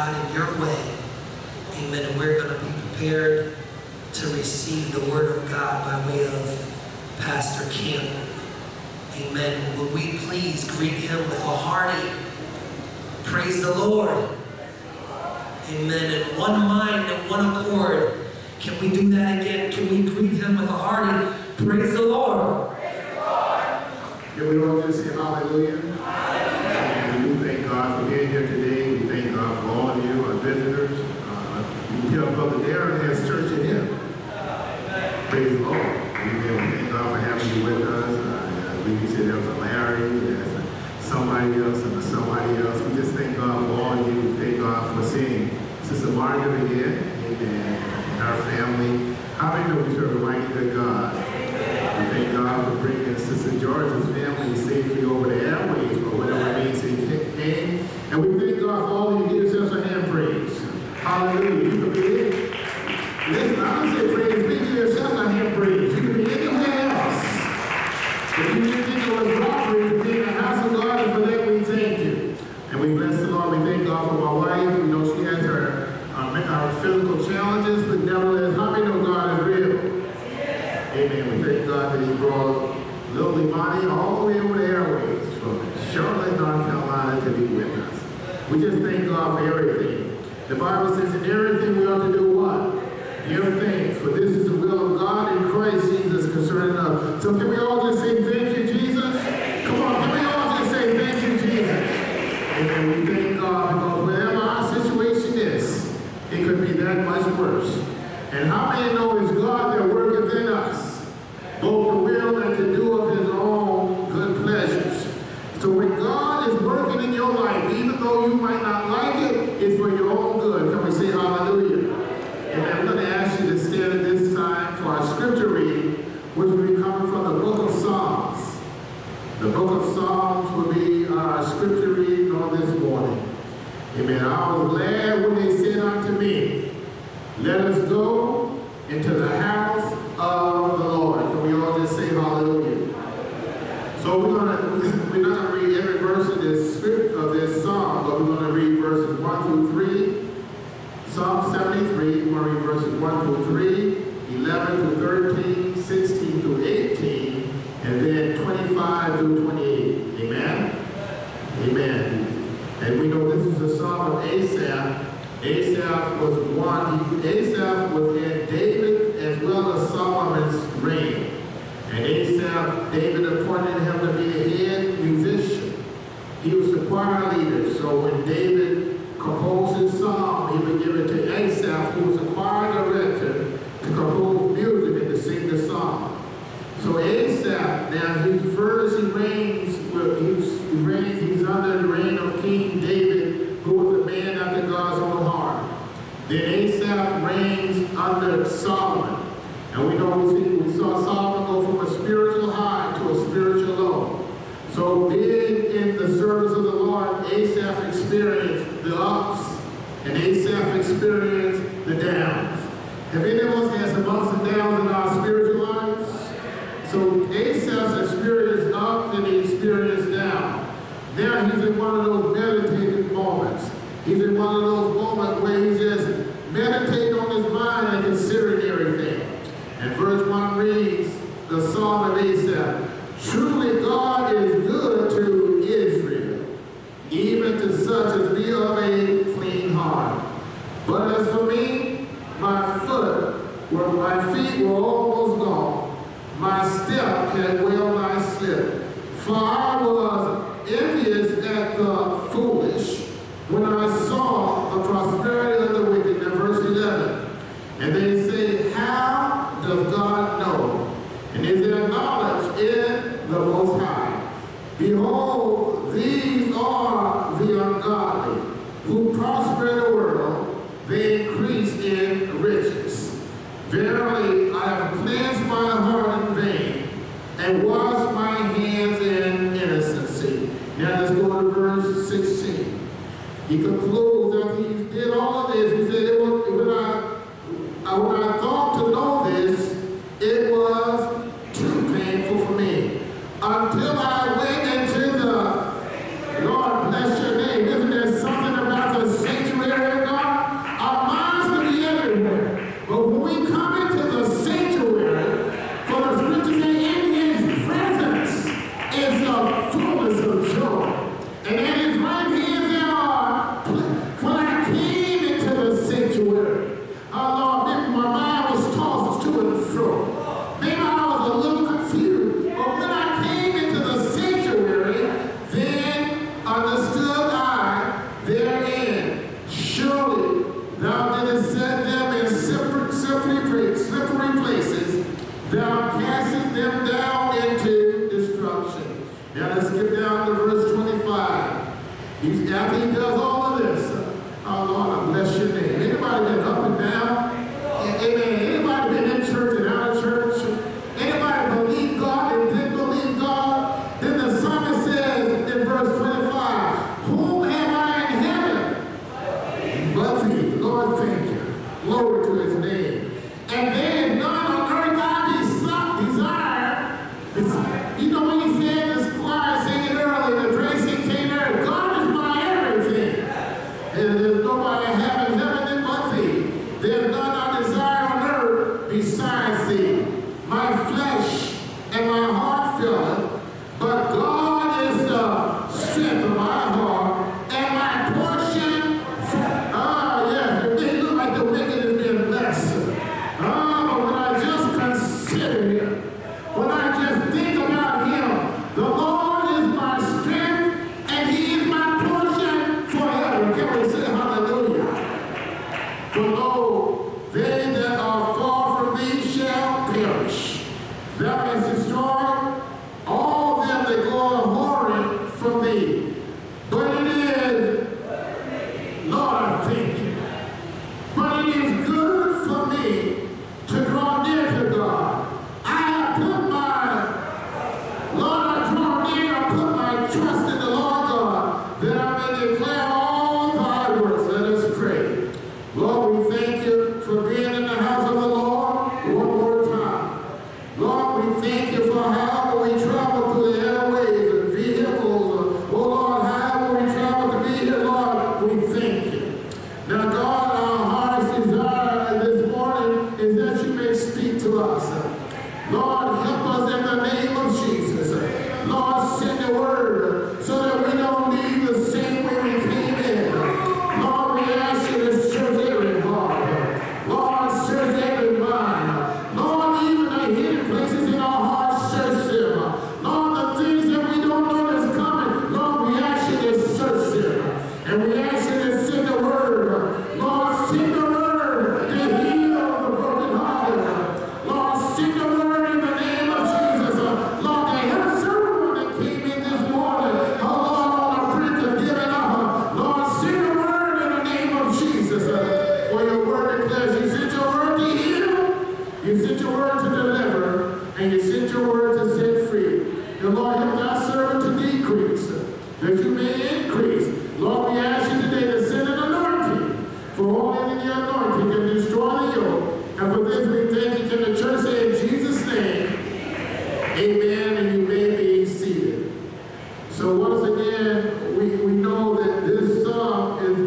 God, in your way. Amen. And we're going to be prepared to receive the word of God by way of Pastor Kim. Amen. Will we please greet him with a hearty praise the Lord? Amen. In one mind and one accord. Can we do that again? Can we greet him with a hearty praise the Lord? Can we all just say hallelujah? And we thank God for being here today. We thank God for all of you, our visitors. You can tell Brother Darren has church in him. Praise the Lord. Amen. We thank God for having you with us. I believe you said there was a Larry, there's somebody else, and somebody else. We just thank God for all of you. We thank God for seeing Sister Margaret again. Amen. And our family. How many know we serve a mighty good God? We thank God for bringing Sister George's family safely over the airways, or whatever it means he came. And we thank God for all of you. Give yourselves a hand praise. Hallelujah. You can be in. Listen, I don't say praise. Give yourself a hand praise. You can be anywhere else. If you didn't think it was robbery to be in the house of God, and for that we thank you. And we bless the Lord. We thank God for my wife. We know she has her physical challenges, but nevertheless, how many know God is real? Amen. We thank God that he brought little Imani all the way over the airways from Charlotte, North Carolina to be with us. We just thank God for everything. The Bible says in everything we ought to do what? Everything. For this is the will of God in Christ Jesus concerning us. So can we all just say thank you, Jesus? Come on, can we all just say thank you, Jesus? Amen. We thank God because whatever our situation is, it could be that much worse. And how many know it's God that worketh in us, both to will and to do of his own good pleasures. So when God is working in your life, even though you might not like it, it's for your own good. Can we say hallelujah? And I'm going to ask you to stand at this time for our scripture reading, which will be coming from the book of Psalms. The book of Psalms will be our scripture reading on this morning. Amen. I was glad when they said unto me, let us go into the house of the Lord. Can we all just say hallelujah? So we're not going to read every verse of this script of this psalm, but we're going to read verses 1 through 3. Psalm 73, we're going to read verses 1 through 3, 11 through 13, 16 through 18, and then 25 through 28. Amen? Amen. And we know this is a song of Asaph. Asaph was in David as well as Solomon's reign. And Asaph, David appointed him to be the head musician. He was the choir leader. So when David composed his psalm, he would give it to Asaph, who was a choir director, to compose music and to sing the song. So Asaph, now he's under the reign of King David, who was a man after God's own heart. Then Asaph reigns under Solomon. And we know we saw Solomon go from a spiritual high to a spiritual low. So being in the service of the Lord, Asaph experienced the ups and Asaph experienced the downs. Have any of us had some ups and downs in our spiritual lives? So Asaph's experienced up and he experienced down. Now he's in one of those meditative moments. He's in one of those moments where he's just meditating on his mind and considering everything. And verse 1 reads the Psalm of Asaph. Truly God is good to Israel, even to such as be of a clean heart. But as for me, my feet were almost gone. My step had well nigh slipped. For I was envious at the foolish when I saw the prosperity of the wicked. In verse 11. And they say, how does God know? And is there knowledge in the Most High? Behold, these are the ungodly, who prosper in the world, they increase in riches. Verily, I have cleansed my heart in vain, and washed my hands in innocency. Now let's go to verse 16. He concludes after he did all of this, he said, when I thought to know this, it was too painful for me. Until I went into the, Lord bless your name. Isn't there something about the sanctuary after he does all of this, oh Lord, I bless your name. Anybody been up and down? Amen. Anybody been in church and out of church? Anybody believe God and didn't believe God? Then the psalmist says in verse 25, whom am I in heaven but thee? Lord, thank you. Glory to his name. And there is none on earth I desire. You know when he said this choir singing early, the praise he came there, God is my everything. And there's nobody in heaven but thee. There's none I desire on earth besides thee. My flesh and my heart filleth, but God is the strength of my heart and my portion. Yes, it may look like the wicked is being blessed. But when I just consider him, when I just think about him, the Lord is my strength and he is my portion forever. Can we say hallelujah? For lo, they that are far from thee shall perish. Thou hast destroyed all them that go a-whoring from thee. But it is, Lord, I thank you. But it is good for me to draw near to God. I have put my, Lord, I draw near, I put my trust in the Lord God, that I may declare all thy works. Let us pray. Lord, we thank you for being in the house of the Lord one more time. Lord, we thank you for however we travel through the airways and vehicles. Oh, Lord, however we travel to be here, Lord, we thank you. Now, God, our heart's desire this morning is that you may speak to us. Lord, help us in the name of Jesus. Lord, send the word so that we don't leave the same way we came in. Lord, we ask you to search every heart. Lord, search every mind. Lord, even the hidden places in our hearts, search them. Lord, the things that we don't know is coming, Lord, we ask you to search them. And we ask you to send the word. Lord, send the word to heal the brokenhearted. Lord, send the word in the name of Jesus. Lord, to help someone that came in this morning. Oh, Lord, on the brink of giving up. Lord, send the word in the name of Jesus. For your word declares you sent your word to heal, you sent your word to deliver, and you sent your word to set free. And Lord, help thy servant to decrease, that you may increase. Lord, we ask you today to send an anointing, for only the anointing can destroy the yoke. And for this we thank you. Can the church say in Jesus' name, amen, and you may be seated. So once again, we know that this song is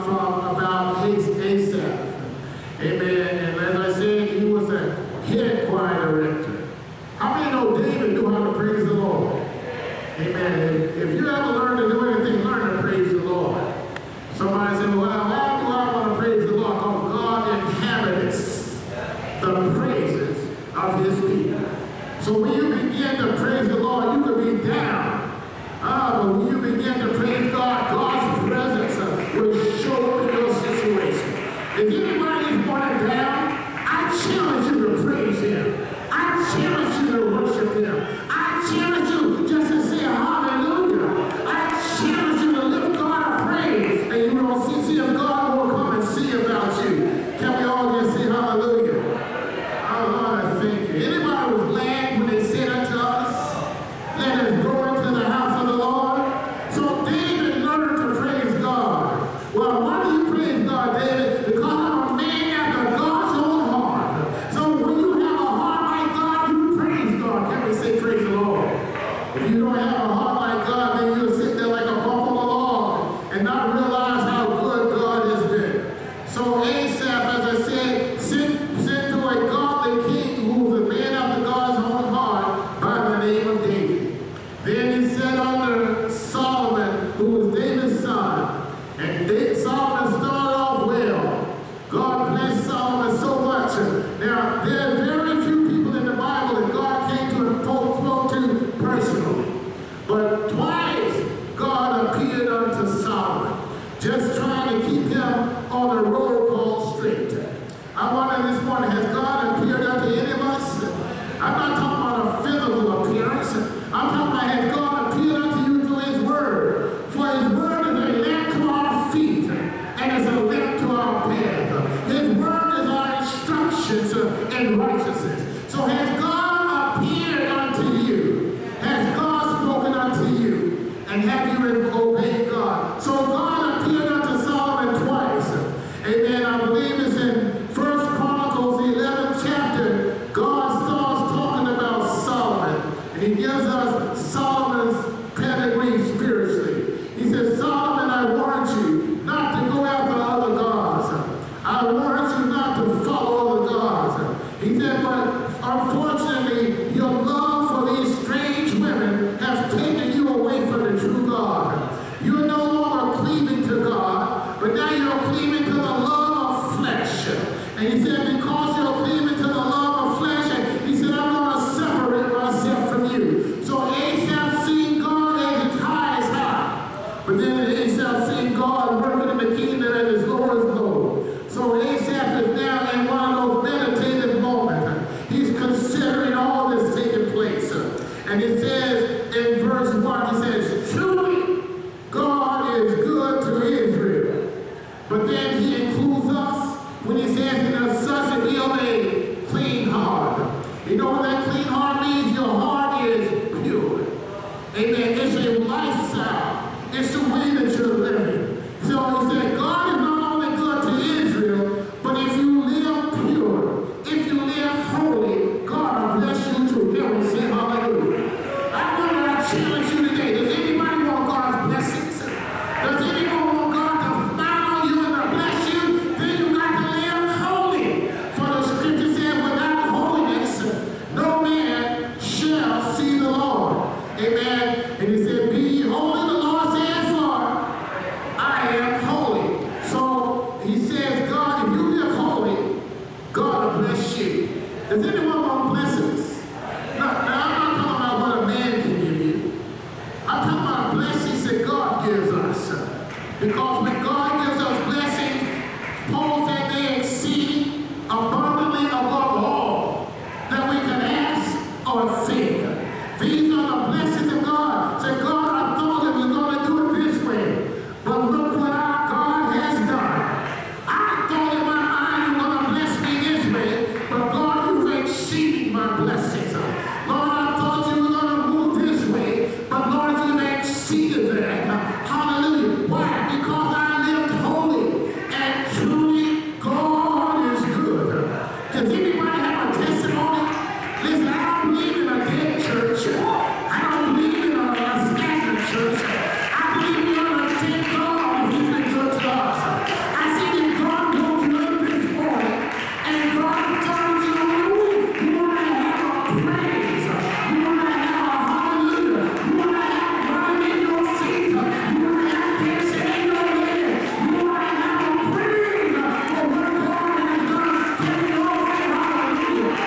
about Asaph. Amen. And as I said, he was a head choir director. How many know David knew how to praise the Lord? Amen. If you ever learn to do anything, learn to praise the Lord. Somebody said, well, why do I want to praise the Lord? Oh, God inhabits the praises of his people. So when you begin to praise the Lord, you could be down. But when you begin to praise God, God's presence will show up in your situation. If anybody is wanting down, I challenge you to praise him. I challenge you to worship him. I challenge you just to say hallelujah. I challenge you to lift God a praise, and you don't see if God will come and see about you. Can we all just say hallelujah? Oh, Lord, I thank you. Anybody was glad when they said unto us, let us go into the house of the Lord? So David learned to praise God. Well, why do you praise God, David? Because I'm a man after God's own heart. So when you have a heart like God, you praise God. Can we say praise the Lord? If you don't have a heart like God, then you'll sit there like a buffalo log and not realize how good God has been. So Asaph, as I said, sent to a godly king who was a man after God's own heart by the name of David. Then he set under Solomon, who was David's son. And Solomon started off well. God blessed Solomon so much. Now, there are very few people in the Bible that God came to and spoke to personally. But twice God appeared unto Solomon, just trying to keep him on the road called straight. I wonder this morning, has God appeared unto any of us? I'm not talking about a physical appearance. I'm talking about has God appeared unto you through his word. For his word is a lamp obey God. So God appeared unto Solomon twice. Amen. I believe it's in 1 Chronicles, the 11th chapter. God starts talking about Solomon. And he gives us Solomon's pedigree spiritually. He says, Solomon, I warned you not to go after other gods. I warned you not to follow other gods. He said, but unfortunately, your love for these strange women has taken you away from the true God. You're no longer cleaving to God, but now you're cleaving to the love of flesh. And he said, because you're cleaving to the love of flesh, he said, I'm going to separate myself from you. So Asaph seen God at his highest high, but then Asaph seen God working in the kingdom at his lowest low. So Asaph is now in one of those meditative moments. He's considering all this taking place. And it says in verse 1, he says, truly God is good to Israel. But then he includes us when he says, in a such a deal a clean heart. You know what that clean heart means? Your heart is pure. Amen. It's a lifestyle. It's the way that you're living. So he said, God is not only good to Israel, but if you live pure, if you live holy, God will bless you to heaven. Say hallelujah. I want to challenge you today. Does anybody want God's blessings? Does anyone want God to smile on you and to bless you? Then you got to live holy. For the scripture says, without holiness, no man shall see the Lord. Amen. And he said, be ye holy, the Lord says, for I am holy. So he says, God, if you live holy, God will bless you. Does anyone want blessings? Now I'm not talking about what a man can give you. I'm talking about blessings that God gives us. Because when God gives us blessings, Paul said they exceed abundantly above all that we can ask or think. These are the blessings of God. Say, God, I thought that we're going to do it this way, but look what our God has done. I thought in my mind you were going to bless me this way, but God, you've exceeded my blessings. Lord, I thought you were going to move this way, but Lord, you've exceeded that. Hallelujah. Why? Because I lived holy, and truly God is good. Does anybody have a testimony? Listen, I don't believe in a dead church. I don't believe in a scattered church. I believe we ought to thank God if he's been good to us. I see that God woke you up this morning, and God told you, you want to have a praise. You want to have a hallelujah. You want to have running in your seat. You want to have dancing in your head. You want to have a praise for what God has done. Can you all say hallelujah?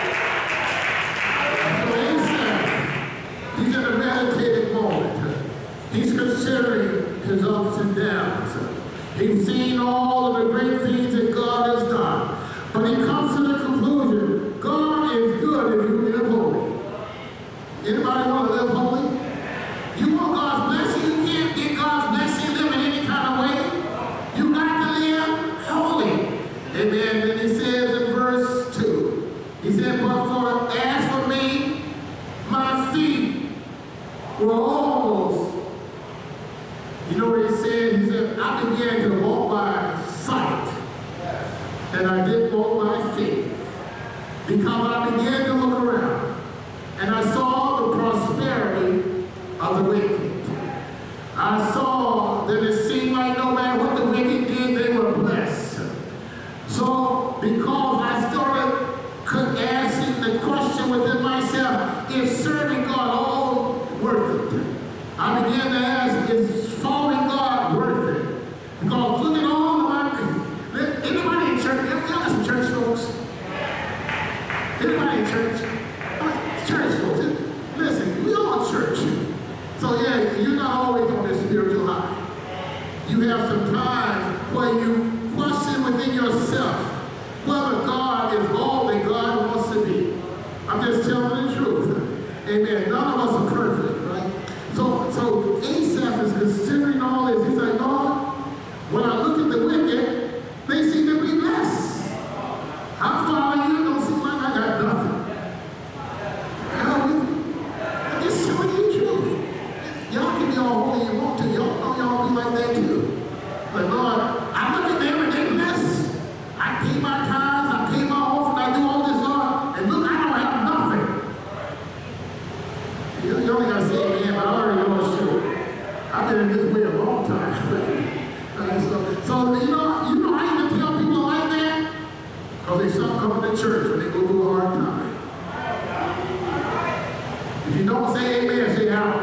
He's in a meditative moment. He's considering his ups and downs. He's seen all of the great things that God has done. But he comes to the conclusion, God is good if you live holy. Anybody want to live holy? You want God's blessing? You can't get God's blessing living any kind of way. You got to live holy. Amen. Then he says in verse 2, he said, but as for me, my feet were almost, you know what he said? He said, I began to walk by sight, and I didn't walk by faith, because I began to look around, and I saw the prosperity of the wicked. I saw that it seemed like no matter what the wicked did, they were blessed. So, because I started asking the question within myself, is serving God all worth it? I began to ask, is following God worth it? Because look at all of my, anybody in church, y'all got some church folks? Anybody in church? Church folks, listen, we all church. So yeah, you're not always on this spiritual high. You have some times where you question within yourself whether God is all that God wants to be. I'm just telling the truth. Amen. None of us are perfect, right? So Asaph is considering all this. He's like, Lord, when I look at the wicked, they seem to be blessed. I'm following you, don't seem like I got nothing. I'm just telling you the truth. Y'all can be all holy you want to. a long time. So you know I even tell people like that because they stop coming to church when they go through a hard time. If you don't say amen, say out.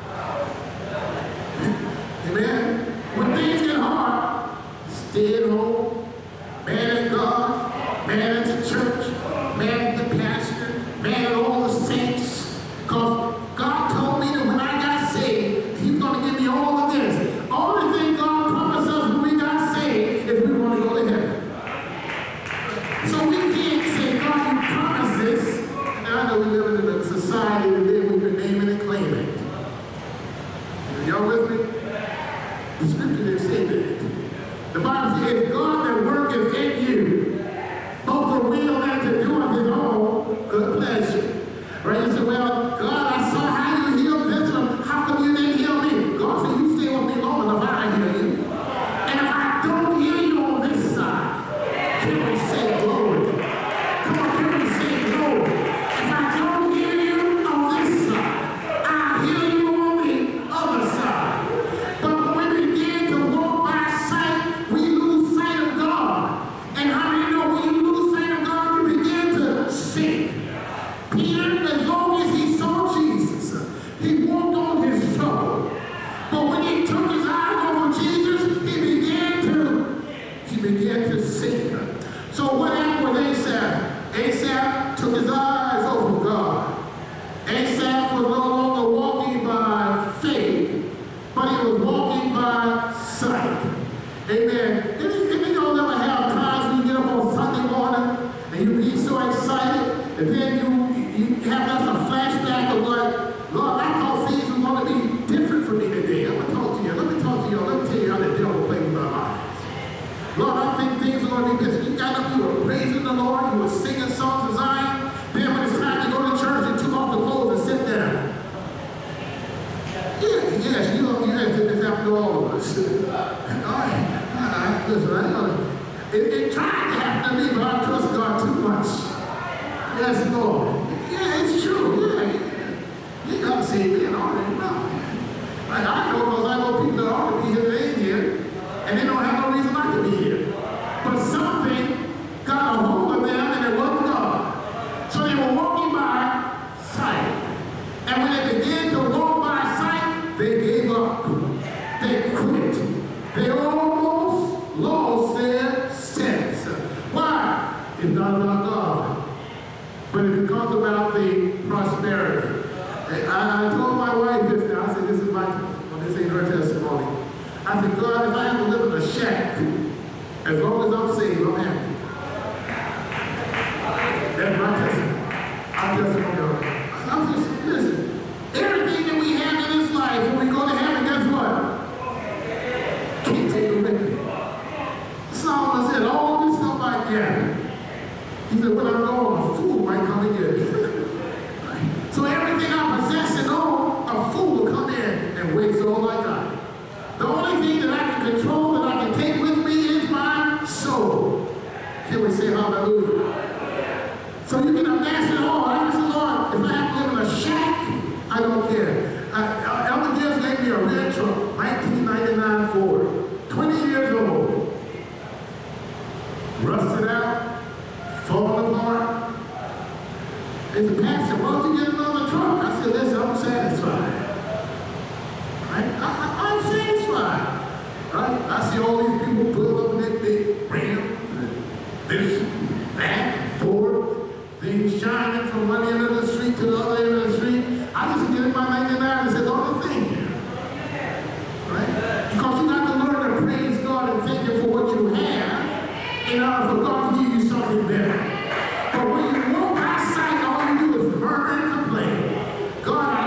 Amen. When things get hard, stay at home, man at God, man at the church, man at the pastor, man at all the saints. Because God told me that when I got saved, He's going to give me all of this. Only thing God promised us when we got saved is we want to go to heaven. So we can't say, God, you promised this. Now I know we live in a society today where we can name it and claim it. Y'all with me? The scripture didn't say that. The Bible says, God that worketh in you, both the will and to do of His own good pleasure. Right? You say, well, God, I saw how you healed this one. How come you didn't heal me? God said, you stay with me long enough, I heal you. And if I don't heal you on this side, can we say glory? Come on, can we say glory? If I don't heal you on this side, I'll heal you on the other side. But when we begin to walk by sight, we lose sight of God. And how do you know when you lose sight of God, you begin to sink? Peter, as long as he saw Jesus, he walked on his trouble. But when he took his eyes off of Jesus, he began to sink. So what happened with Asaph? Asaph took his eyes off of God. Asaph was no longer walking by faith, but he was walking by sight. Amen. Any of y'all ever have times when you get up on Sunday morning and you be so excited, and then you have just a flashback of like, Lord, I thought things were going to be different for me today. I'm going to talk to you. Let me talk to you. Let me tell you how the devil plays with our lives. Lord, I think things are going to be different. You got up, you were praising the Lord, you were singing songs of Zion. Then when it's time to go to church, you took off the clothes and sit down. Yes, you have to this happen to all of us. Listen, it tried to happen to me, but I trust God too much. Yes, Lord. Yeah, it's true. Yeah. You got to say me and all that. No. I know because I know people that ought to be here, they ain't here, and they don't have no reason not to be here. But something got a hold of them, and it wasn't God. So they were walking by sight. And when they began to walk by sight, they gave up. They quit. They almost lost their sense. Why? It's not about God. But it becomes about the prosperity. I told my wife this now. I said, this ain't her testimony. I said, God, if I have to live in a shack, as long as I'm saved, I'm happy. That's my testimony. I'm testimony. I'm just, listen, everything that we have in this life, when we go to heaven, guess what? Can't take it with me. Solomon said, all this stuff I gather. He said, when I'm gone, a fool might come and get it. So everything I possess and own, a fool will come in and waste all I got. The only thing that I can control, that I can take with me is my soul. Can we say hallelujah? So you can amass it all. I said, Lord, if I have to live in a shack, I don't care. Elder Gibbs gave me a red truck, 1999 Ford, 20 years old. Rusted out, falling apart. They said, Pastor, why don't you get another truck? I said, listen, I'm satisfied. Right? I'm satisfied. Right? I see all these people pull up in that big Ram, this, that, Ford, things shining from one end of the street to the other end of the street. I just get in my 99 and say, Lord, thank you. Right? Because you got to learn to praise God and thank Him for what you have in order for God to give you something better. But when you walk outside, all you do is murmur and complain. God, I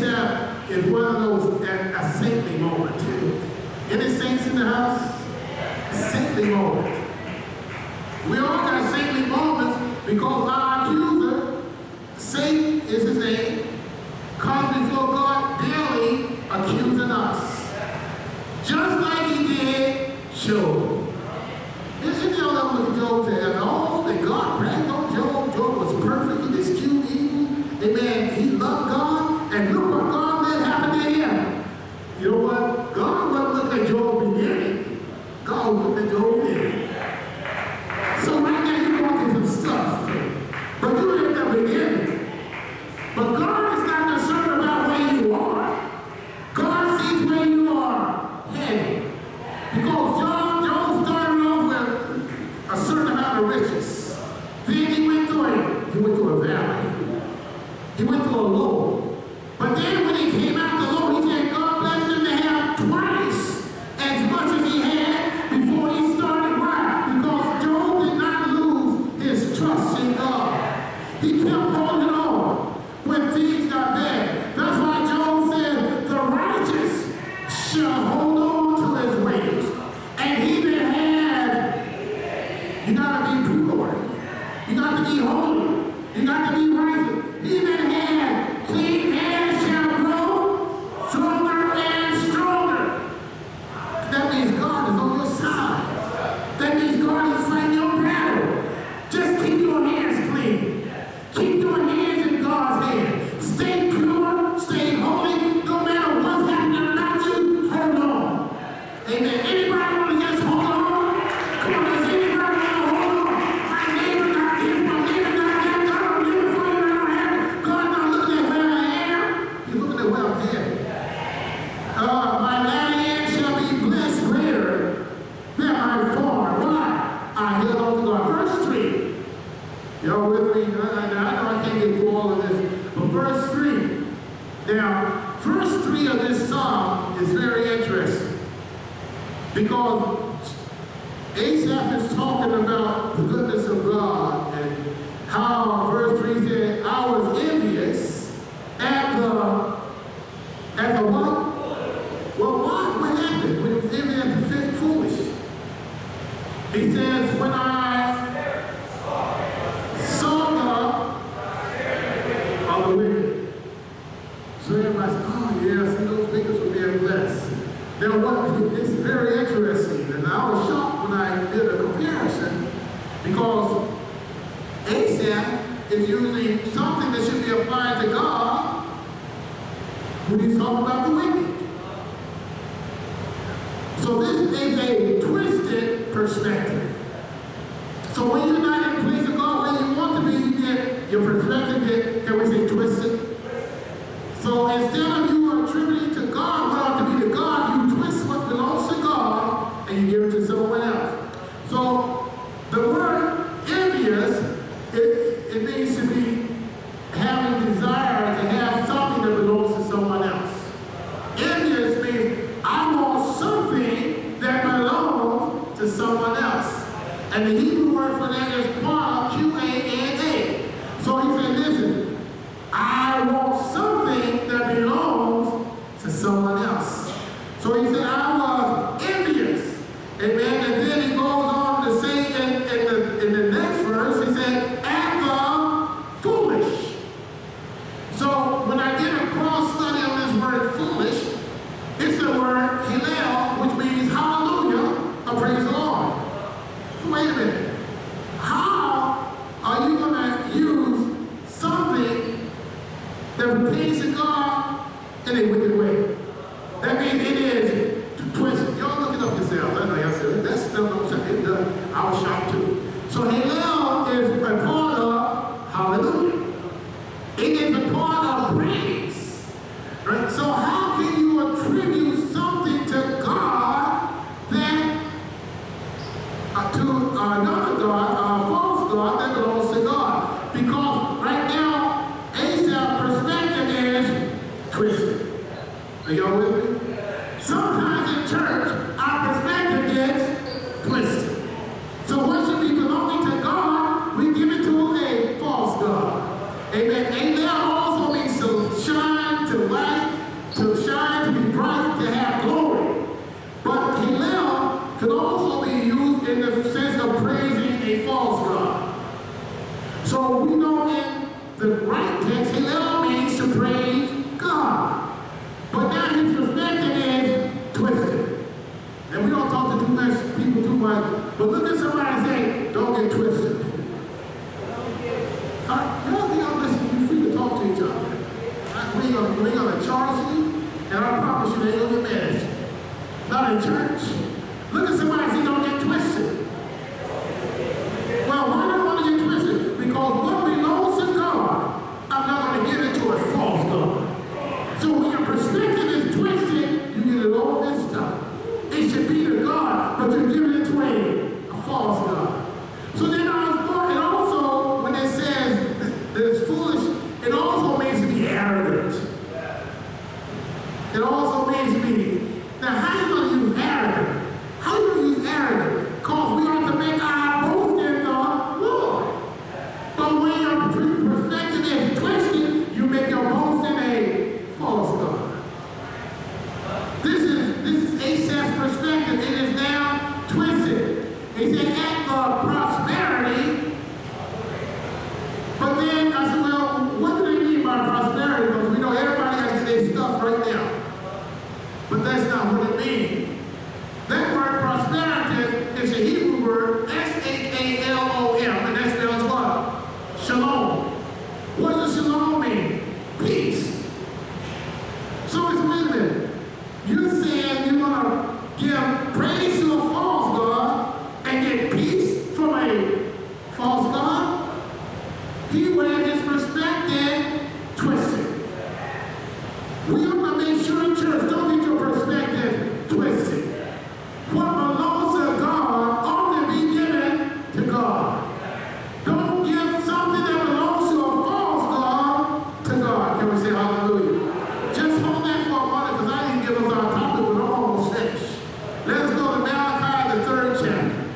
Asaph is one of those a saintly moment. Any saints in the house? A saintly moment. We all got saintly moments because our accuser, Satan is his name, comes before God daily accusing us. Just like he did Job. Isn't y'all ever look at Job and say, oh, that God bragged on Job. Job was perfect. He eschewed evil. Amen. He loved God. And look what God let happen to him. You know what? God wasn't looking at Job beginning. God was looking at Job beginning. So right now you're going through some stuff. But you're at the beginning. But God is not concerned about where you are. God sees where you are headed. Because Job started off with a certain amount of riches. Then he went through a valley. He went through a low. But then when he came out the low, he said God blessed him to have twice as much as he had before he started. Why? Because Job did not lose his trust in God. He kept holding on when things got bad. That's why Job said, the righteous shall hold on to his ways. And he that had, you got to be pure. You got to be holy. You got to be righteous. He that had clean hands shall grow stronger and stronger. That means God is on your side. That means God is fighting your battle. Just keep your hands clean. Keep your hands in God's hands. Stay pure, stay holy, no matter what's happening around you, hold on. Amen. Anybody want to just hold on? Come on, does anybody want to hold on? My neighbor got this, my neighbor got that, God will live for you, I don't have it. God not looking at where I am. He's looking at where I'm headed. My latter end shall be blessed greater than my former. Why? I held on to God. Verse 3. Y'all with me? I know I can't get through all of this. But verse 3. Now, verse 3 of this psalm is very interesting. Because Asaph is talking about the goodness of God and how verse 3 said, I was envious at the what? Well, what happened when he was envious at the foolish? He says, when I saw the wicked. So everybody said, oh yeah, see those wicked were being blessed. Now what, it's very interesting, and I was shocked when I did a comparison, because Asaph is usually something that should be applied to God when he's talking about the wicked. So this is a twisted perspective. So when you're not in the place of God where you want to be, you get your perspective get, can we say, twisted? So instead of you attributing to God what ought to be to God, you twist what belongs to God and you give it to someone else. So the word envious, it means to be having desire to have something that belongs to someone else. Envious means I want something that belongs to someone else. And the Hebrew word for that is qua, Q-A-N-A. So he said, listen, I want something that belongs to someone else. So he said, I was envious. Amen. And then he goes on to say in the next verse, he said, at the foolish. So when I did a cross study on this word foolish, it's the word Hillel, which means hallelujah, or praise the Lord. So wait a minute. How are you going to use something that pertains to God in a wicked way? That means it is twisted. Y'all look it up yourselves. I know y'all said that's still no sense. It does. I was shocked too. So Hillel is a part of hallelujah. It is a part of praise. Right? So how can you attribute something to God that to another God, a false God that belongs to God? Because right now, Asaph's perspective is twisted. Are y'all with me? Sometimes in church, our perspective gets twisted. So what should be belonging to God, we give it to a false God. Amen. And that also means to shine, to light, So we know in the right text, he all means to praise God. But now his perspective is twisted. And we don't talk to too much people too much. But look at somebody and say, don't get twisted. Y'all listen, you're free to talk to each other. We ain't gonna charge you, and I promise you they ain't gonna get mad at you. Not in church. Look at somebody and say, don't get twisted. Well, why do I want to get twisted? Because what belongs to God, I'm not going to give it to a false God. So when your perspective is twisted, you get it all this stuff. It should be to God, but you're giving it to a false God. So then I was born, and also when it says that it's foolish, it also means to be arrogant. It also means to be. Now, how are you going to use arrogant? How are you going to use arrogant? Because we ought to make our boast in the Lord. But when your perspective is twisted, you make your boast in a false God. This is Asaph's perspective. It is now twisted. He said, at the prosperity. But then I said, well, what do they mean by prosperity? Because we know everybody has their stuff right now. But that's not what it means. That word prosperity is a Hebrew word, S-H-A-L-O-M, and that spells what? Shalom. What does shalom mean? Peace. So it's, wait a minute. You're saying you're going to give praise to a false God and get peace from a false God? He had his perspective twisted. We want to make sure in church, don't get your perspective twisted. What belongs to God ought to be given to God. Don't give something that belongs to a false God to God. Can we say hallelujah? Just hold that for a moment because I didn't give us our topic, but I'm almost finished. Let's go to Malachi, the 3rd chapter.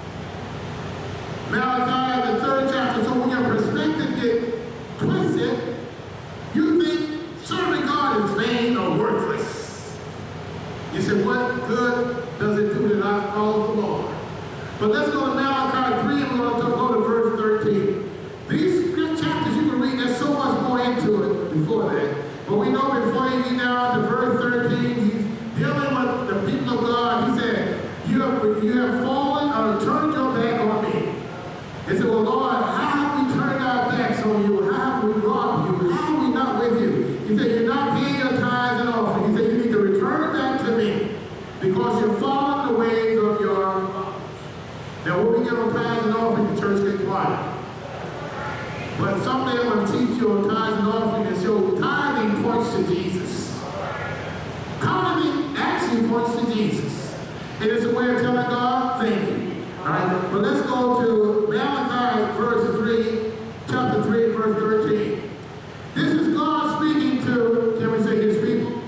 Malachi, the 3rd chapter. So when your perspective gets twisted, you think serving God is vain or worthless. You say, what good does it do that I follow the Lord? But let's go to Malachi 3 and we're going to go to verse 13. These chapters you can read, there's so much more into it before that. But we know before you get down to verse 13, he's dealing with the people of God. He said, you have fallen or turned your back on me. He said, well, Lord, how have we turned our backs on you? How have we robbed you? How are we not with you? He said, you're not paying your tithes and offering. He said, you need to return it back to me because you're following the ways of your fathers. Now, when we give on tithes and offering, the church gets quiet. But someday I'm going to teach you on tithes and offering and show tithing points to Jesus. Tithing actually points to Jesus. And it's a way of telling God, thank you. All right? But let's go to Malachi, chapter 3, verse 13. This is God speaking to, can we say his people?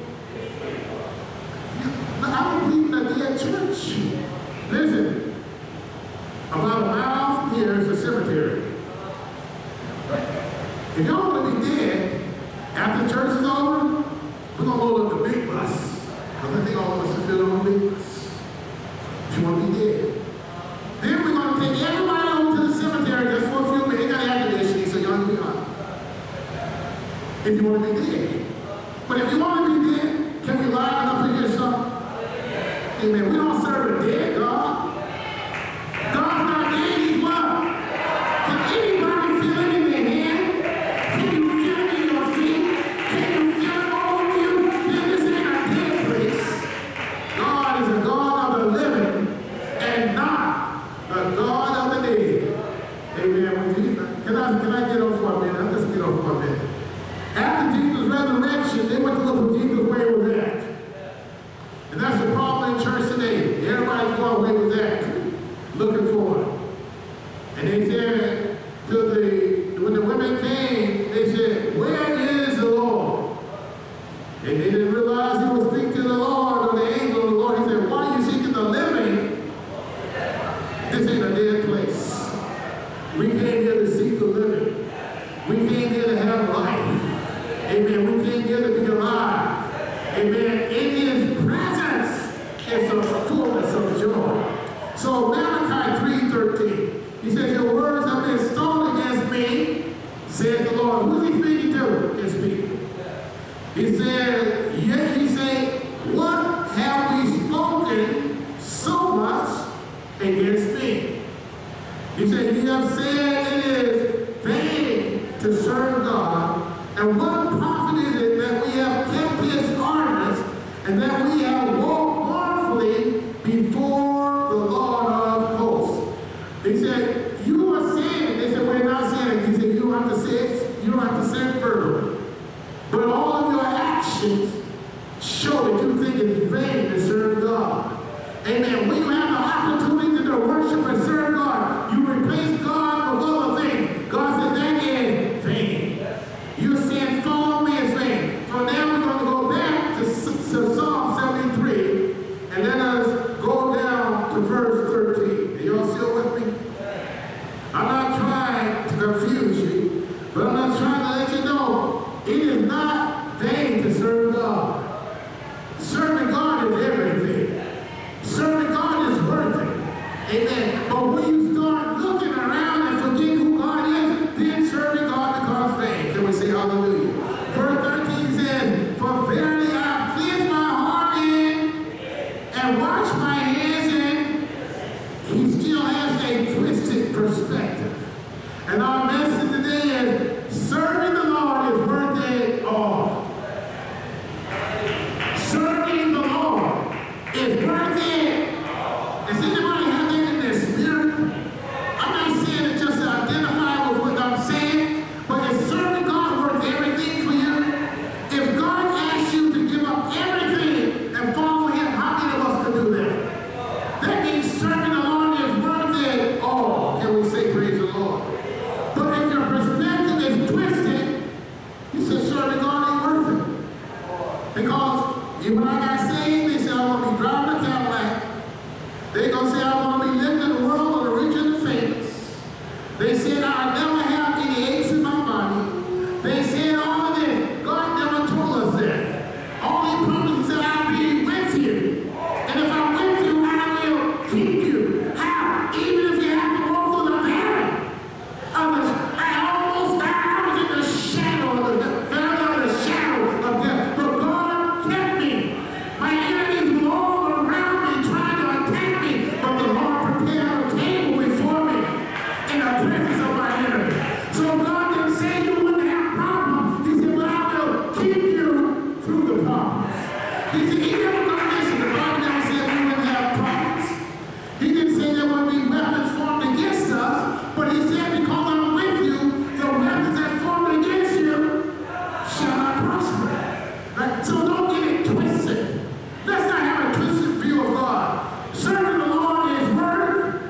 I don't believe that they're at church. Listen, about a mile from here is a cemetery. If y'all want to be dead after church is over, we're going to load up the big bus. Because I think all of us are feeling on the big bus. If you want to be dead. Then we're going to take everybody over to the cemetery just for a few minutes. They got air conditioning, so y'all can be hot. If you want to be dead. But if you want to be dead, can we line up and get something? Amen. We don't serve a dead God. God's not dead, he's what? Can anybody feel it in their hand? Can you feel it in your feet? Can you feel it all over you? Then this ain't a dead place. God is a God of the living and not the God of the dead. Amen. Can I get on for a minute? I'll just get on for a minute. After Jesus' resurrection, they went to look for Jesus where he was at. And that's the problem in church today. Everybody's going where he was at, looking for him. And they said when the women came, they said, where is the Lord? And they didn't realize he was speaking to the Lord or the angel of the Lord. He said, why are you seeking the living? This ain't a dead place. We came here to seek the living. We came here to have life. Amen. We came here to be alive. Amen. In his presence is a fullness of joy. So Malachi 3:13, he says, your words have been stone against me, yet he said, what have we spoken so much against thee? He said, you have said it is vain to serve God, and what profit is it that we have kept his ordinance, and that we have walked mournfully before the Lord of hosts? He said, you are saying it. They said, we're not saying it. He said, you don't have to say it. You don't have to say it verbally. But all of your actions show that you think it's vain to serve God. Amen. When you have the opportunity to worship and serve God, you replace God with other things. God said that is vain. You're saying follow me is vain. So now we're going to go back to Psalm 73, and let us go down to verse 13. Are y'all still with me? I'm not trying to confuse you, but I'm not trying to let you know it is not vain to serve God. Serving God is everything. Serving God is worth it. Amen. But when you start looking around and forget who God is, then serving God becomes vain. Can we say hallelujah? Verse 13 says, for verily I have cleansed my heart in and washed my hands in. He still has a twisted perspective. And our message today is serving the Lord is worth it all. Serving the Lord is worth it. Does anybody have that in their spirit? I'm not saying it just to identify with what I'm saying, but is serving God worth everything for you? If God asks you to give up everything and follow him, how many of us can do that? That means serving the Lord is worth it all. Can we say praise the Lord? But if your perspective is twisted, you say serving God ain't worth it. Because when I got saved, they said I'm going to be driving a Cadillac. They're going to say I'm going to be living in the world of the rich and the famous. They said I never have any aches in my body. They said all of this. God never told us that. All he promised, he said, I'll be with you. And if I'm with you, I will keep you. How? Even if you have to go through the valley. I almost died. I was in the shadow of the valley of the shadow of death. But God kept me. My enemies were all around me trying to attack me, but the Lord prepared a table before me in the presence of my enemy. So God didn't say you wouldn't have problems. He said, but I will keep you through the problems. He said, he never going to listen. The Bible never said we wouldn't have problems. He didn't say there would be weapons formed against us, but he said, because I'm with you, the weapons that formed against you shall not prosper. Right? So don't get it twisted. Let's not have a twisted view of God. Serving the Lord is worth.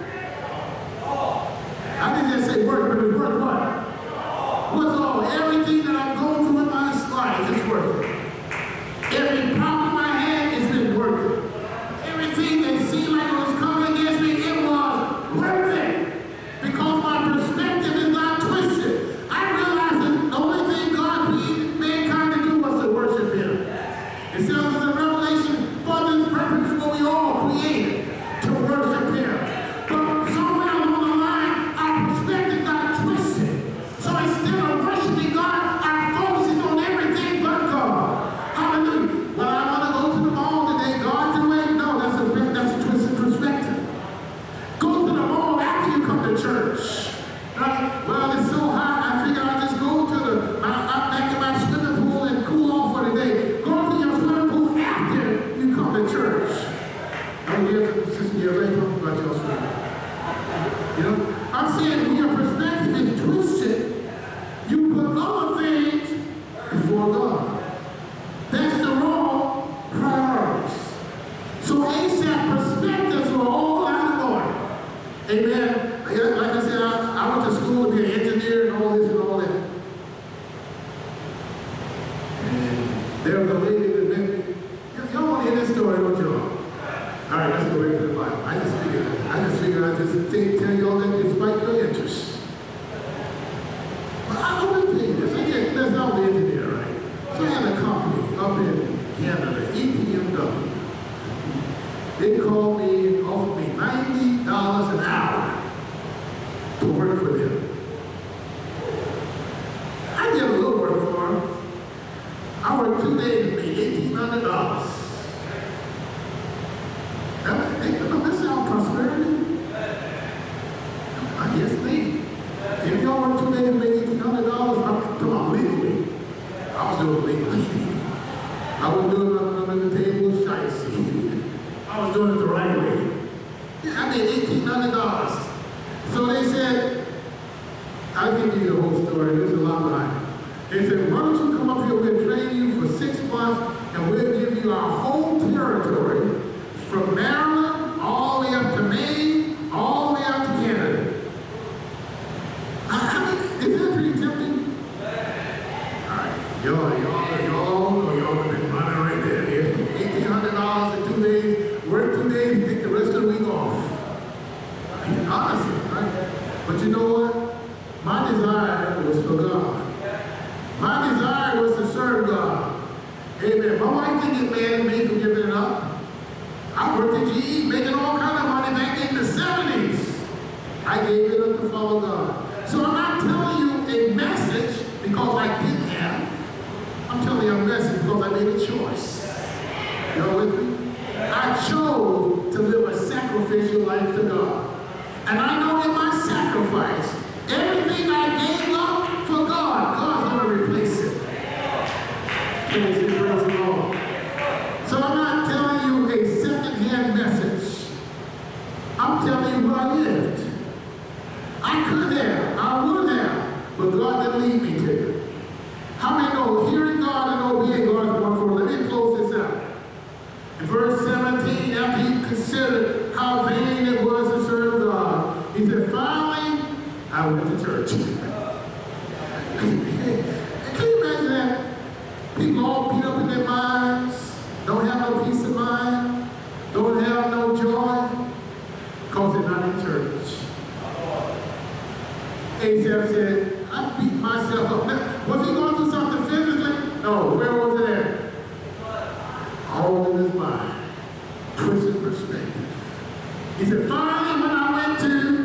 I didn't just say worth, but it's worth what? What's all? Everything that I'm going through in my life is worth it. Every problem I had has been worth it. Everything that seemed like it was coming against me, it was worth it. Because my perspective is not twisted. I realized that the only thing God created mankind to do was to worship him. It says in Revelation, for this purpose were we all created, to worship him. But somewhere along the line, our perspective got twisted. So instead of worshiping God, our focus is on everything but God. Hallelujah. Well, I want to go to the mall today. God can wait. No, that's a twisted perspective. Go to the mall after you come to church. Right? Well, it's so hot, I figure I'll just go to I'm back in my swimming pool and cool off for the day. Go to your swimming pool after you come to church. Years later, about your swimming. You know? I'm saying when your perspective is twisted, you put other things before God. That's the wrong priorities. So Asaph perspectives were all out of order. Amen. Like I said, I went to school to be an engineer and all this and all that. And there was a lady that met me. Y'all want to hear this story, don't y'all? All right, let's go into the Bible. I just figured I'd just tell y'all that despite your interest. But I want to tell you this. Again, that's not the engineer, right? So I had a company up in Canada, EPMW. They called me and offered me $90 an hour to work for them. I did a little work for them. I worked 2 days and made $18 $1,800. Don't this sound prosperity? I guess me. If y'all work 2 days and make $1,800, come on, legally. I was doing it legally. I was doing it under the table shicey. I was doing it the right way. Yeah, I made $1,800. So they said, I'll give you the whole story. There's a lot behind it. They said, why don't you come up here, we'll train you for 6 months, and we'll give you our whole territory from Maryland all the way up to Maine, all the way up to Canada. I mean, is that pretty tempting? All right, y'all have been running right there. $1,800 in 2 days, work 2 days, take the rest of the week off. I mean, honestly, right? But you know what? My desire was for God. My desire was to serve God. Amen. My wife didn't get mad at me for giving it up. I worked at GE making all kind of money back in the 70s. I gave it up to follow God. So I'm not telling you a message because I didn't have. I'm telling you a message because I made a choice. Y'all with me? I chose to live a sacrificial life to God. And I know in my sacrifice, everything I gave up for God, God's going to replace it. Praise the Lord. So I'm not telling you a second-hand message. I'm telling you what I lived. I could have, I would have, but God didn't lead me to. How many know hearing God and obeying God is one for? Let me close this out. In verse 17, after he considered how vain it was to serve God, he said, finally, I went to church. Can you imagine that? People all beat up in their minds, don't have no peace of mind, don't have no joy, because they're not in church. Asaph said, I beat myself up. Now, was he going through something physically? No. Where was it at? All in his mind. Twisted perspective. He said, finally, when I went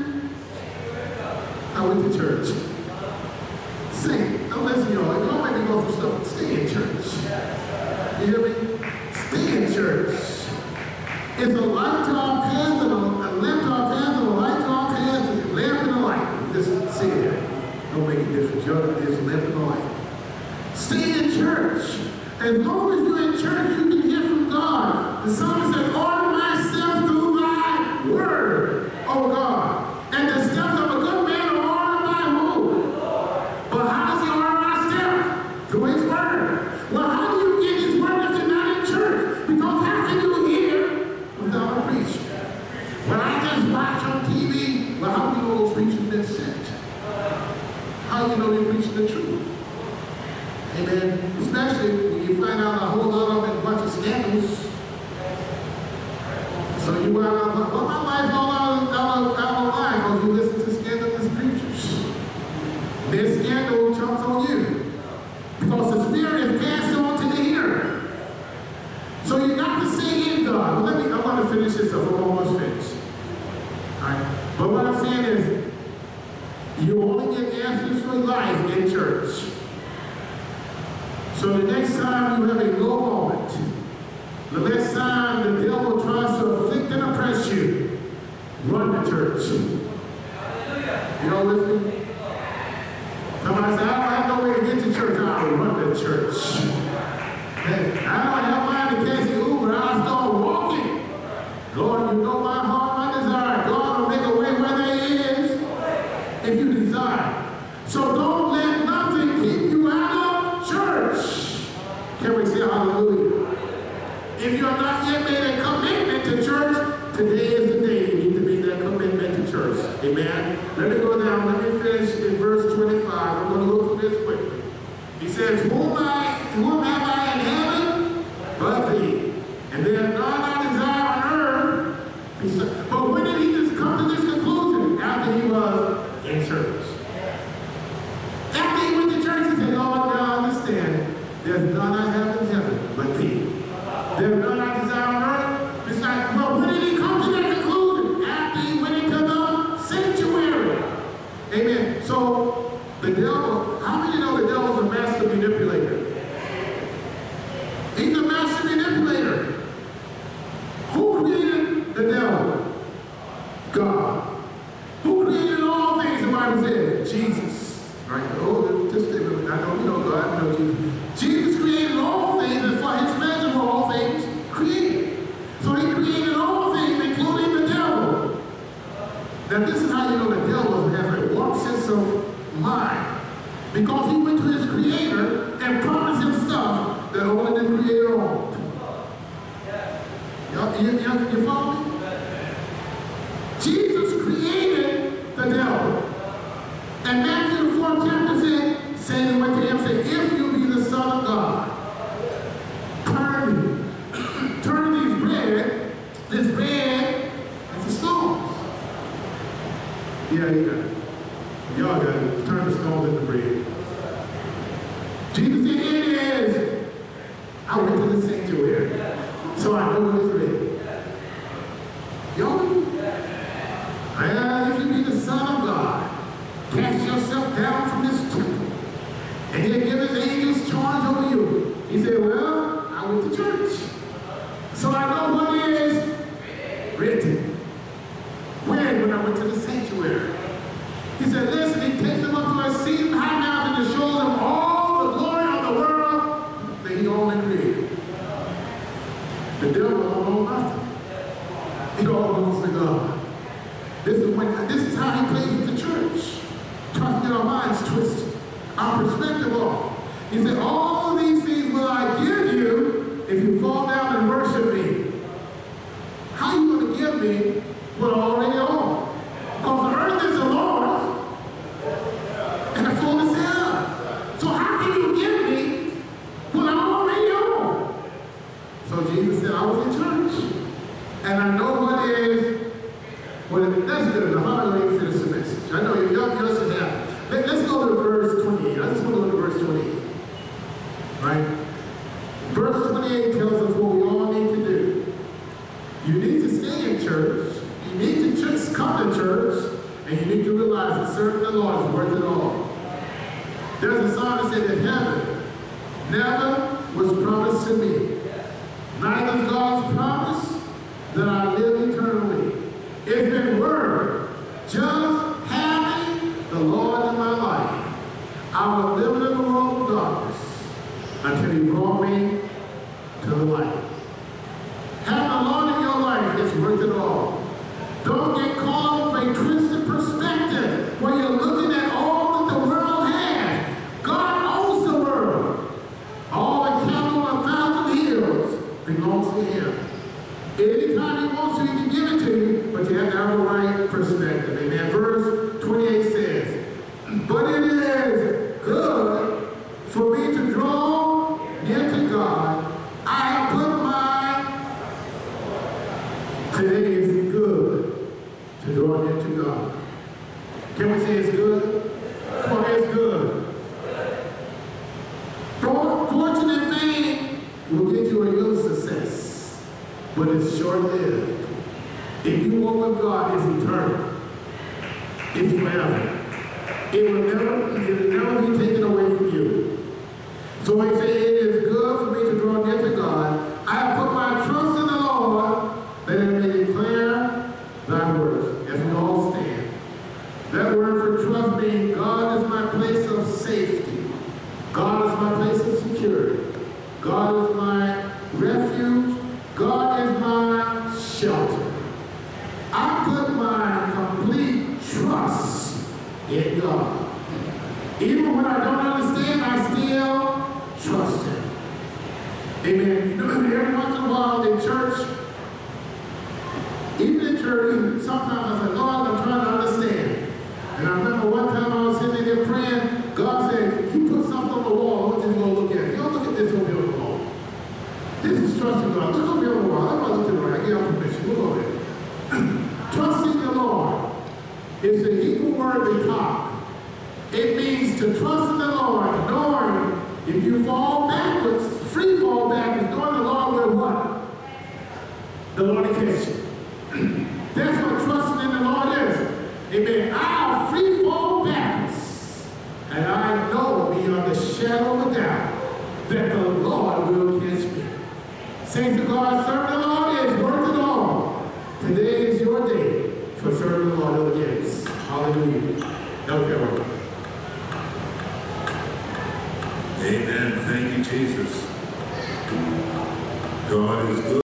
to church. Sing. Now listen, y'all might be going through stuff. Stay in church. You hear me? Stay in church. It's a light to our path and a lamp to our path and a light to our path and a lamp and a light. Just say that. Don't make a difference. Y'all, there's a lamp and a light. Stay in church. As long as you're in church, you can hear from God. The psalmist said, order my steps through thy word, oh God. And the steps of a good man are ordered by who? But how does he order our steps? Through his word. Well, how do you get his word if you're not in church? Because how can you hear without a preacher? When I just watch on TV, well, how do you know those preachers been sent? How do you know they're preaching the truth? Amen. Especially when you find out a whole lot of it, a bunch of scandals. So you wind up, well, my life all out of line because you listen to scandalous preachers. Their scandal jumps on you. Because the spirit is passed on to the hearer. So you got to stay in God. But I want to finish this up. I'm almost finished. Alright? But what I'm saying is, you only get answers for life in church. So the next time you have a low moment, the next time the devil tries to afflict and oppress you, run to church. You know, listen? Somebody said, I don't have no way to get to church. I'll run to church. I don't have money to catch the Uber. I'll start walking. Lord, you know my heart, my desire. God will make a way where there is if you desire. So don't let nothing keep you out of church. Can we say hallelujah? If you have not yet made a commitment to church, today is the day you need to make that commitment to church. Amen? Let me go down. Let me finish in verse 25. I'm going to look through this quickly. He says, whom have I in heaven but thee? And there is none I desire on earth. But when did he just come to this conclusion? After he was in church. After he went to church, he said, Lord, now understand, there's none I have in heaven but thee. There's none I desire on earth. It's like, well, when did he come to that conclusion? After he went into the sanctuary. Amen. So, the devil, how many know the devil's a master manipulator? He's a master just stay with me. I know we know God, we know Jesus. Jesus created all things, and for his pleasure were all things created. So he created all things, including the devil. Now this is how you know the devil has a warped sense of mind. Because he went to his creator and promised him stuff that only the creator owned. You follow me? Jesus created the devil. And Matthew the 4th chapter said, Satan went to him and said, if you be the Son of God, turn this bread into stones. Yeah, you got it. Y'all got it. Turn the stones into bread. Jesus said, it is. I went to the sanctuary, so I know what is ready. Y'all know? If you be the Son of God, cast yourself down from this temple, and he'll give his angels charge over you. He said, well, I went to church, so I know what is written. When I went to the sanctuary. He said, listen, he takes them up to a seat high mountain to show them all the glory of the world that he only created. The devil don't know nothing. He all belongs to God. This is how he plays with the church. Trying to get our minds twisted, our perspective off. He said, all these things will I give you if you fall down and worship me. How are you going to give me what I already own? Because the earth is the Lord's and the fullness thereof. So how can you give me what I already own? So Jesus said, I was in church, and I know what is. Well, that's good enough. I'm not going to finish the message. I know y'all should have. Let's go to verse 28. I just want to go to verse 28. Right? Verse 28 tells us what we all need to do. You need to stay in church. You need to just come to church. And you need to realize that serving the Lord is worth it all. There's a song that said that heaven never was promised to me. Neither is God's promise that I live eternally. It's been word, just having the Lord in my life. I was living in the world of darkness until he brought me to the light. Having the Lord in your life is worth it all. Don't get caught up with a twisted perspective where you're looking at all that the world has. God owns the world. All the cattle on 1,000 hills belongs to him. Anytime he wants to, he can give it to you, but you have to have the right perspective. Amen. Verse 28 says, but it is good for me to draw near to God. I have put today is good to draw near to God. Can we say it's good? Come on, it's good. Fortune and fame will get you a little success, but it's short-lived. If you walk with God, it's eternal. It's forever. It will never be taken away from you. So he said, it is good for me to draw near to God. I have put my trust in the Lord, that it may declare thy words. As we all stand. That word for trust means God is my place of safety. God is my place of security. God is my refuge. God is my shelter. I put my complete trust in God. Even when I don't understand, I still trust him. Amen. You know, every once in a while in church, even in church, sometimes I say, Lord, I'm trying to understand. And I remember one time I was sitting there praying, God said, you put something on the wall, what you going to look at? Y'all look at this over here on the wall. This is trusting God. Look over here on the wall. I'm look to the right. I give y'all permission. Look over there. Trusting the Lord is the Hebrew word "vitak." It means to trust in the Lord, knowing if you fall backwards, free fall backwards, knowing the Lord will what? The Lord will catch you. That's what trusting in the Lord is. Amen. I'll free fall backwards, and I know beyond the shadow of a doubt that the Lord will catch me. Saints of God, serving the Lord is worth it all. Today is your day for serving the Lord again. Hallelujah. Okay. Amen. Thank you, Jesus. God is good.